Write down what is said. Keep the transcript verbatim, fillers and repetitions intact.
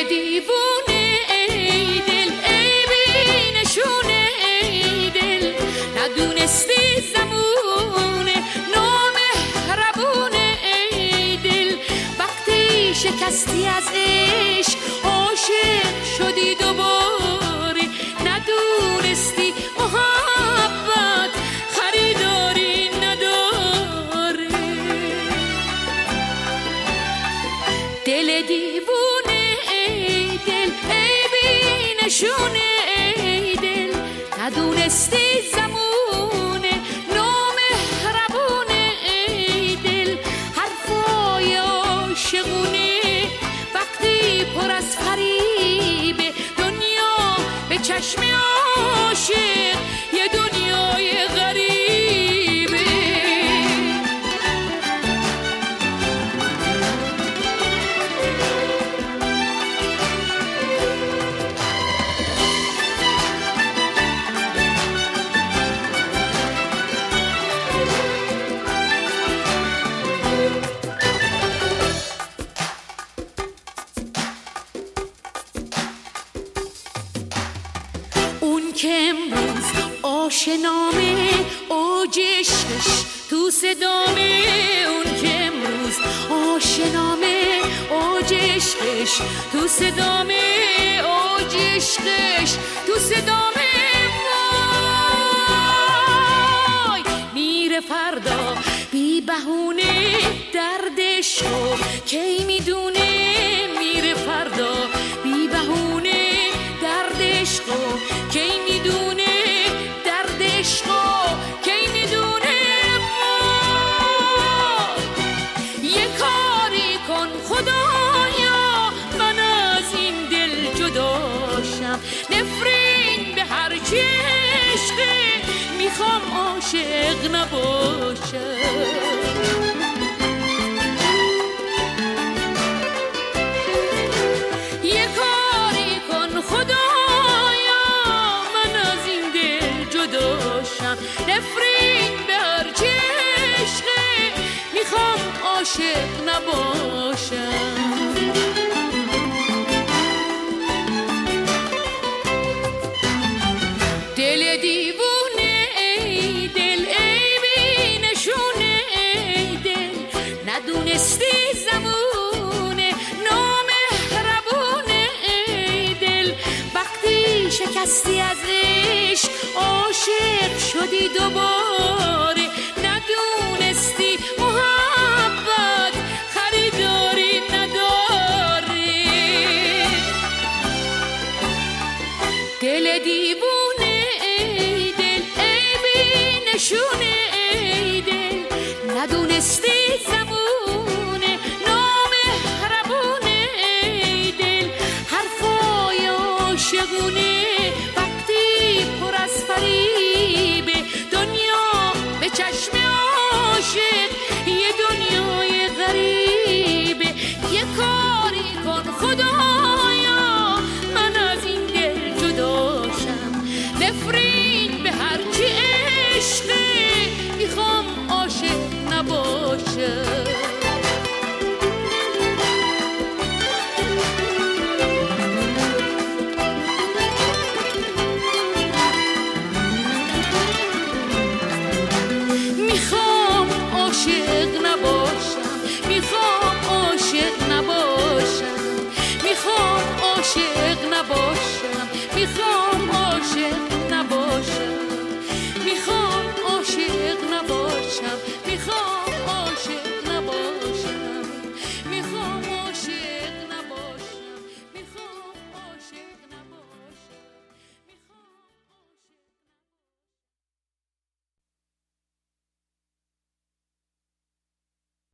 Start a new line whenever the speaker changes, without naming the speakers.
دل دیوونه ای دل، عیبی نشونه ای دل، ندونستی زمونه نامهربونه ای دل، وقتی شکستی از عشق عاشق شدی دوباره، ندونستی محبت خریداری نداره. دل دیوونه ای دل، عیبی نشونه ای دل، ندونستی زمونه نامهربونه ای دل، حرفای عاشقونه وقتی پر از فریب دنیا به چشم عاشق یه دنیای غریبه. اون که امروز آشنامه اوج عشقش تو صدامه، اون که امروز آشنامه اوج عشقش تو صدامه، اوج عشقش تو صدامه. وای میره فردا بی بهونه دردشو کی میدونه، میره فردا بی بهونه دردشو کی میدونه، دردشو کی میدونه. یه کاری کن خدایا من از این دل جداشم، نفرین به هر چی عشقه میخوام عاشق نباشم. یه کاری کن خدایا من از این دل جداشم، نفرین به هر چی عشقه میخوام عاشق نباشم. دل دیوونه ای دل، عیبی نشونه ای دل، ندونستی زمونه نامهربونه ای دل، وقتی شکستی از عشق عاشق شدی دوباره، ندونستی محبت خریداری نداره. دل دیوونه ای دل، عیبی نشونه ای دل، ندونستی زمونه نامهربونه ای دل، حرفای عاشقونه